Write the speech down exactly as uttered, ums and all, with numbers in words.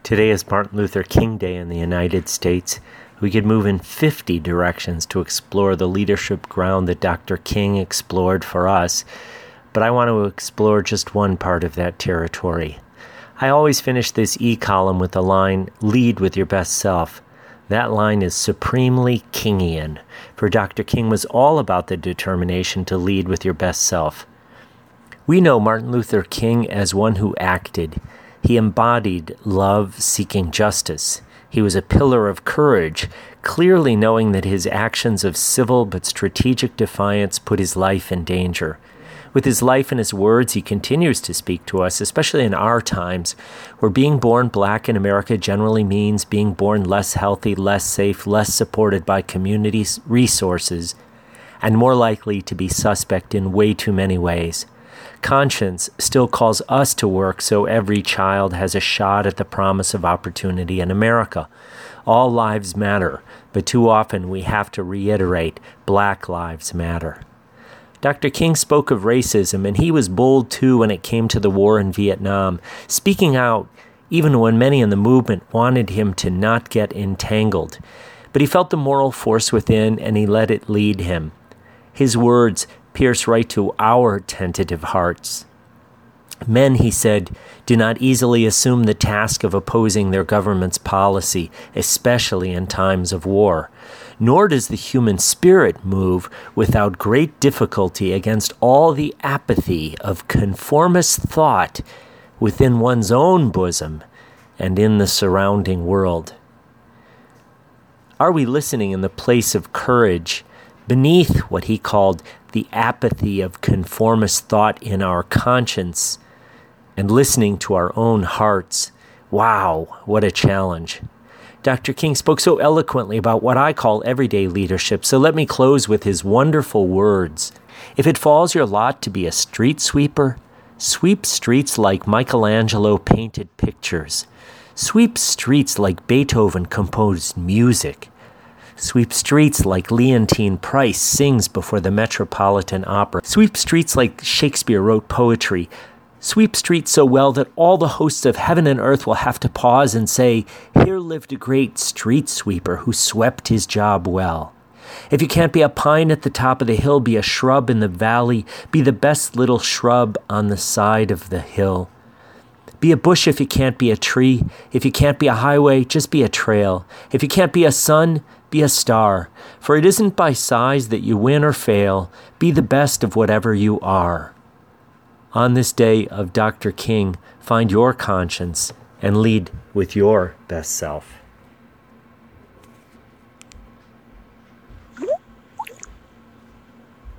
Today is Martin Luther King Day in the United States. We could move in fifty directions to explore the leadership ground that Doctor King explored for us, but I want to explore just one part of that territory. I always finish this e-column with the line, "Lead with your best self." That line is supremely Kingian, for Doctor King was all about the determination to lead with your best self. We know Martin Luther King as one who acted. He embodied love seeking justice. He was a pillar of courage, clearly knowing that his actions of civil but strategic defiance put his life in danger. With his life and his words, he continues to speak to us, especially in our times, where being born black in America generally means being born less healthy, less safe, less supported by community resources, and more likely to be suspect in way too many ways. Conscience still calls us to work so every child has a shot at the promise of opportunity in America. All lives matter, but too often we have to reiterate, Black lives matter. Doctor King spoke of racism, and he was bold too when it came to the war in Vietnam, speaking out even when many in the movement wanted him to not get entangled. But he felt the moral force within, and he let it lead him. His words pierce right to our tentative hearts. Men, he said, do not easily assume the task of opposing their government's policy, especially in times of war. Nor does the human spirit move without great difficulty against all the apathy of conformist thought within one's own bosom and in the surrounding world. Are we listening in the place of courage beneath what he called the apathy of conformist thought in our conscience and listening to our own hearts? Wow, what a challenge. Doctor King spoke so eloquently about what I call everyday leadership, so let me close with his wonderful words. If it falls your lot to be a street sweeper, sweep streets like Michelangelo painted pictures. Sweep streets like Beethoven composed music. Sweep streets like Leontyne Price sings before the Metropolitan Opera. Sweep streets like Shakespeare wrote poetry. Sweep streets so well that all the hosts of heaven and earth will have to pause and say, here lived a great street sweeper who swept his job well. If you can't be a pine at the top of the hill, be a shrub in the valley. Be the best little shrub on the side of the hill. Be a bush if you can't be a tree. If you can't be a highway, just be a trail. If you can't be a sun, be a star. For it isn't by size that you win or fail. Be the best of whatever you are. On this day of Doctor King, find your conscience and lead with your best self.